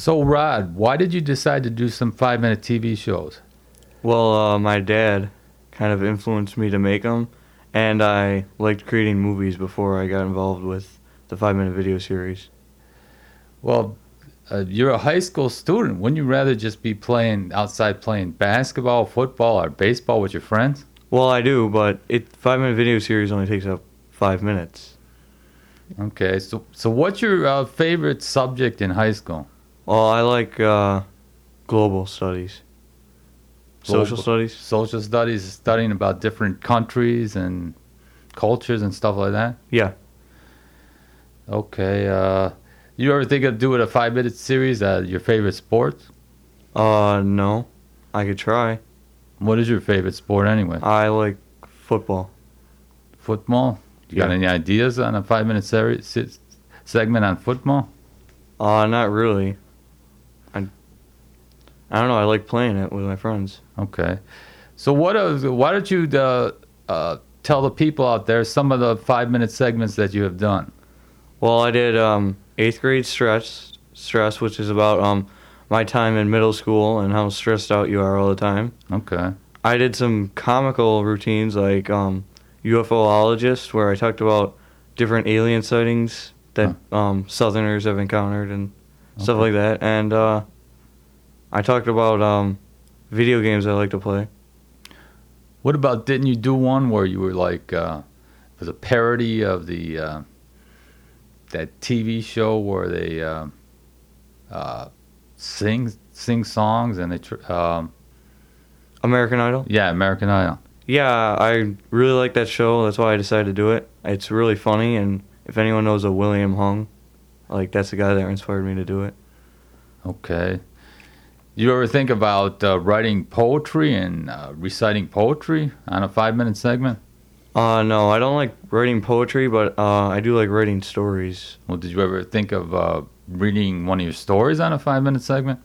So, Rod, why did you decide to do some 5-minute TV shows? Well, my dad kind of influenced me to make them, and I liked creating movies before I got involved with the 5-minute video series. Well, you're a high school student. Wouldn't you rather just be outside playing basketball, football, or baseball with your friends? Well, I do, but 5-minute video series only takes up 5 minutes. Okay, so what's your favorite subject in high school? Well, I like global studies. Social studies? Social studies, studying about different countries and cultures and stuff like that? Yeah. Okay, you ever think of doing a 5-minute series at your favorite sport? No. I could try. What is your favorite sport anyway? I like football. Football? You got Yeah. any ideas on a 5-minute segment on football? Not really. I don't know. I like playing it with my friends. Okay. So why don't you tell the people out there some of the 5-minute segments that you have done? Well, I did 8th grade stress, which is about my time in middle school and how stressed out you are all the time. Okay. I did some comical routines like UFOologist, where I talked about different alien sightings that Southerners have encountered and stuff like that. And I talked about video games I like to play. What about, didn't you do one where you were like, it was a parody of the that TV show where they sing songs and they American Idol? yeah, American Idol. Yeah, I really like that show. That's why I decided to do it. It's really funny, and if anyone knows a William Hung, like that's the guy that inspired me to do it. Okay. You ever think about writing poetry and reciting poetry on a 5-minute segment? No, I don't like writing poetry, but I do like writing stories. Well, did you ever think of reading one of your stories on a 5-minute segment?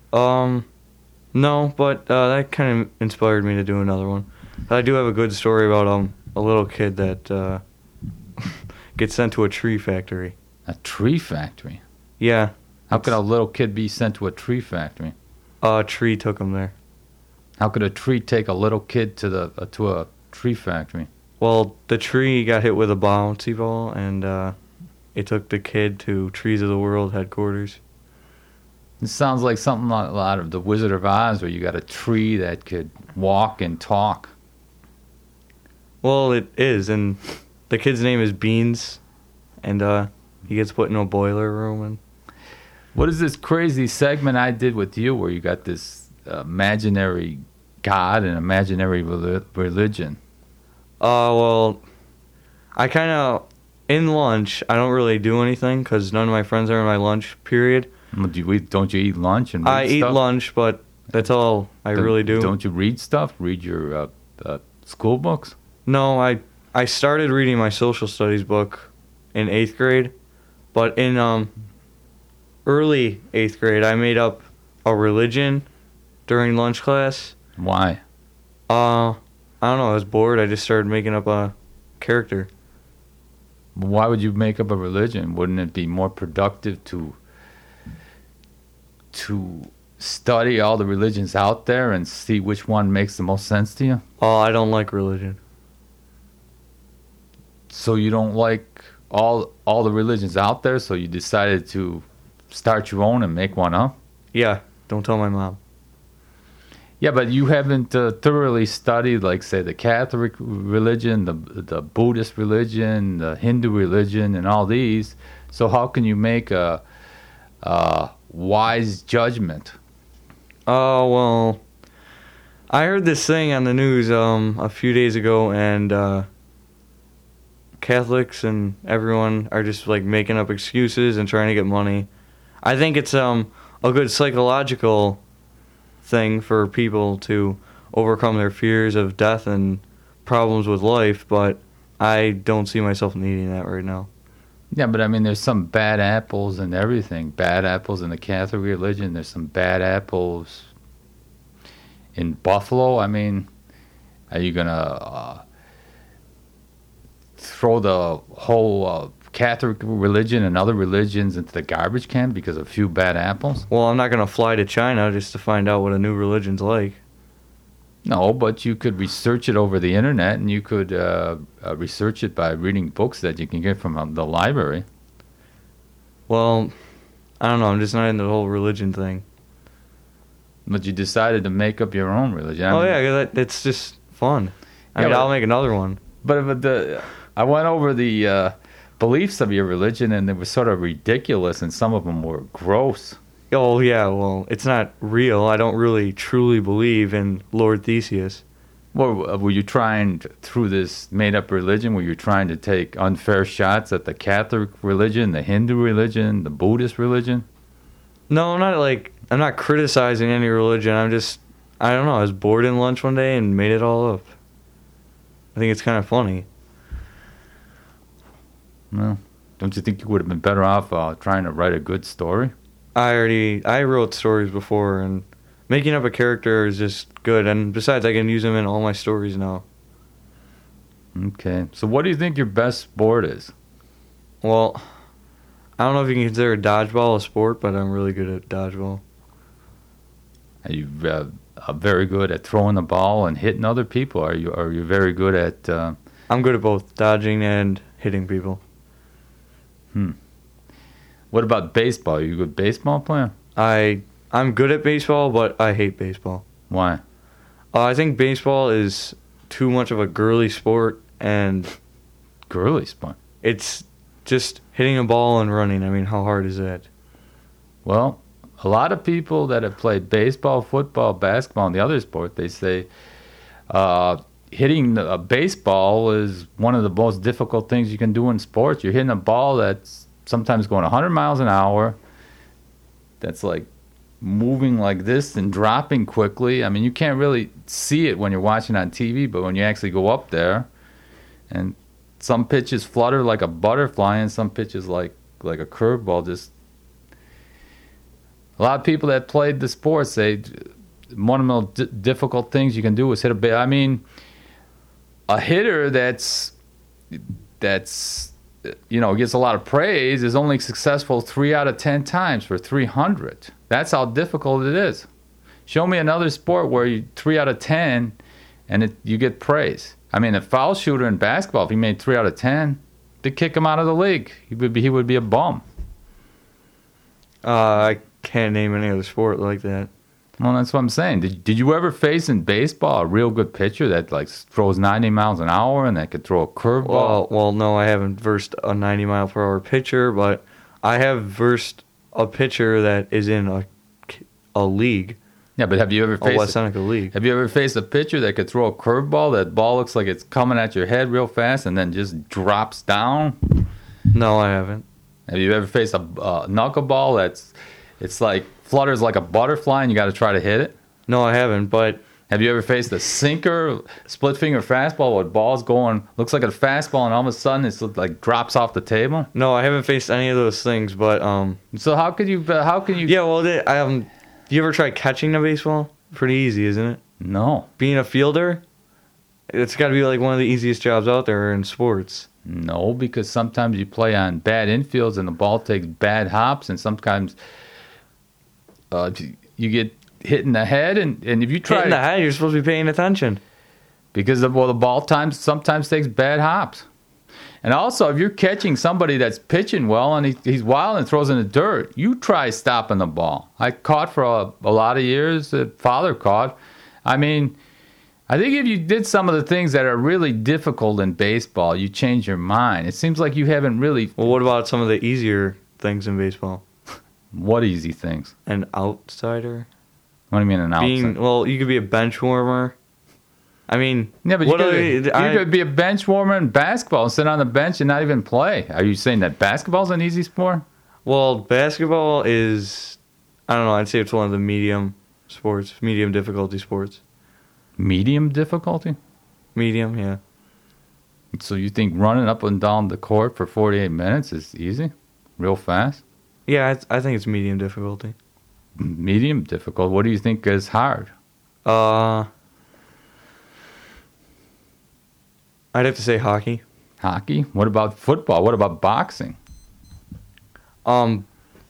No, but that kind of inspired me to do another one. I do have a good story about a little kid that gets sent to a tree factory. A tree factory? Yeah. How could a little kid be sent to a tree factory? A tree took him there. How could a tree take a little kid to a tree factory? Well, the tree got hit with a bouncy ball, and it took the kid to Trees of the World headquarters. It sounds like something out of The Wizard of Oz, where you got a tree that could walk and talk. Well, it is, and the kid's name is Beans, and he gets put in a boiler room. And What is this crazy segment I did with you where you got this imaginary God and imaginary religion? Well, I kind of, in lunch, I don't really do anything because none of my friends are in my lunch period. Well, don't you eat lunch and read I eat stuff? lunch, but that's all I really do. Don't you read stuff? Read your school books? No, I started reading my social studies book in 8th grade, but in early 8th grade, I made up a religion during lunch class. Why? I don't know, I was bored. I just started making up a character. Why would you make up a religion? Wouldn't it be more productive to study all the religions out there and see which one makes the most sense to you? Oh, I don't like religion. So you don't like all the religions out there, so you decided to start your own and make one up? Yeah, don't tell my mom. Yeah, but you haven't thoroughly studied, like, say, the Catholic religion, the Buddhist religion, the Hindu religion, and all these. So how can you make a wise judgment? Oh, well, I heard this thing on the news a few days ago, and Catholics and everyone are just, like, making up excuses and trying to get money. I think it's a good psychological thing for people to overcome their fears of death and problems with life, but I don't see myself needing that right now. Yeah, but I mean, there's some bad apples and everything. Bad apples in the Catholic religion. There's some bad apples in Buffalo. I mean, are you going to throw the whole Catholic religion and other religions into the garbage can because of a few bad apples? Well, I'm not going to fly to China just to find out what a new religion's like. No, but you could research it over the internet, and you could research it by reading books that you can get from the library. Well, I don't know. I'm just not into the whole religion thing. But you decided to make up your own religion. Yeah, it's just fun. I mean, I'll make another one. But I went over the beliefs of your religion, and they were sort of ridiculous, and some of them were gross. Oh, yeah, well, it's not real. I don't really truly believe in Lord Theseus. Well, were you trying, through this made-up religion, were you trying to take unfair shots at the Catholic religion, the Hindu religion, the Buddhist religion? No, I'm not criticizing any religion. I don't know, I was bored in lunch one day and made it all up. I think it's kind of funny. Well, don't you think you would have been better off trying to write a good story? I wrote stories before, and making up a character is just good. And besides, I can use them in all my stories now. Okay. So what do you think your best sport is? Well, I don't know if you can consider dodgeball a sport, but I'm really good at dodgeball. Are you very good at throwing the ball and hitting other people? Are you very good at... I'm good at both dodging and hitting people. What about baseball? Are you a good baseball player? I'm good at baseball, but I hate baseball. Why? I think baseball is too much of a girly sport, and Girly sport? it's just hitting a ball and running. I mean, how hard is that? Well, a lot of people that have played baseball, football, basketball, and the other sport, they say hitting a baseball is one of the most difficult things you can do in sports. You're hitting a ball that's sometimes going 100 miles an hour, that's like moving like this and dropping quickly. I mean, you can't really see it when you're watching on TV, but when you actually go up there, and some pitches flutter like a butterfly, and some pitches like a curveball. Just a lot of people that played the sport say one of the most difficult things you can do is hit a bit. I mean, a hitter that's gets a lot of praise is only successful 3 out of 10 times for 300. That's how difficult it is. Show me another sport where you 3 out of 10 and you get praise. I mean, a foul shooter in basketball, if he made 3 out of 10, they'd kick him out of the league. He would be a bum. I can't name any other sport like that. Well, that's what I'm saying. Did you ever face in baseball a real good pitcher that like throws 90 miles an hour and that could throw a curveball? Well, no, I haven't versed a 90-mile-per-hour pitcher, but I have versed a pitcher that is in a league. Yeah, but have you ever faced West Seneca League? Have you ever faced a pitcher that could throw a curveball? That ball looks like it's coming at your head real fast and then just drops down? No, I haven't. Have you ever faced a knuckleball it's like flutters like a butterfly and you got to try to hit it? No, I haven't, but... Have you ever faced a sinker, split finger fastball where the ball's going, looks like a fastball, and all of a sudden it's like drops off the table? No, I haven't faced any of those things, but... So how can you... Yeah, well, you ever try catching a baseball? Pretty easy, isn't it? No. Being a fielder? It's got to be like one of the easiest jobs out there in sports. No, because sometimes you play on bad infields and the ball takes bad hops, and sometimes you get hit in the head, and if you try hitting the head, you're supposed to be paying attention. Because the ball sometimes takes bad hops. And also, if you're catching somebody that's pitching well and he's wild and throws in the dirt, you try stopping the ball. I caught for a lot of years. Father caught. I mean, I think if you did some of the things that are really difficult in baseball, you change your mind. It seems like you haven't really... Well, what about some of the easier things in baseball? What easy things? An outsider? What do you mean an outsider? Well, you could be a bench warmer. I mean... Yeah, but you could be a bench warmer in basketball and sit on the bench and not even play. Are you saying that basketball's an easy sport? Well, basketball is... I don't know, I'd say it's one of the medium difficulty sports. Medium difficulty? Medium, yeah. So you think running up and down the court for 48 minutes is easy? Real fast? Yeah, I think it's medium difficulty. Medium difficult? What do you think is hard? I'd have to say hockey. Hockey? What about football? What about boxing? Um.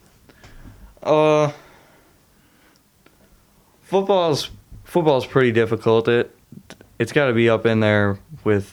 Football's pretty difficult. It's got to be up in there with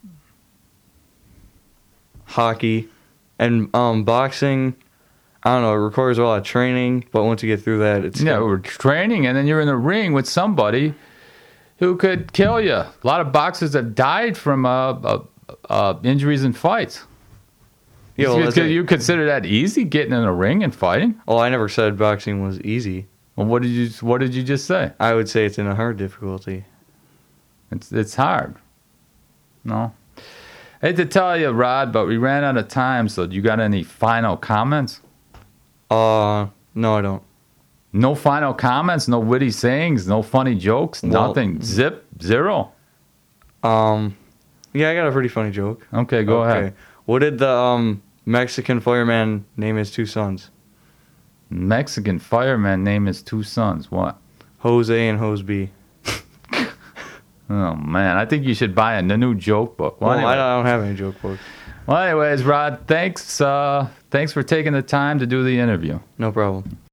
hockey and boxing. I don't know. It requires a lot of training, but once you get through that, it's we're training, and then you're in the ring with somebody who could kill you. A lot of boxers have died from injuries and fights. Yeah, well, you consider that easy, getting in a ring and fighting? Oh, I never said boxing was easy. Well, what did you just say? I would say it's in a hard difficulty. It's hard. No. I hate to tell you, Rod, but we ran out of time, so you got any final comments? No, I don't. No final comments, no witty sayings, no funny jokes, nothing. Zero. Yeah, I got a pretty funny joke. Okay, go ahead. What did the Mexican fireman name his two sons? Mexican fireman name his two sons. What? Jose and Jose B. Oh, man. I think you should buy a new joke book. Well, anyway. I don't have any joke books. Well, anyways, Rod, thanks for taking the time to do the interview. No problem.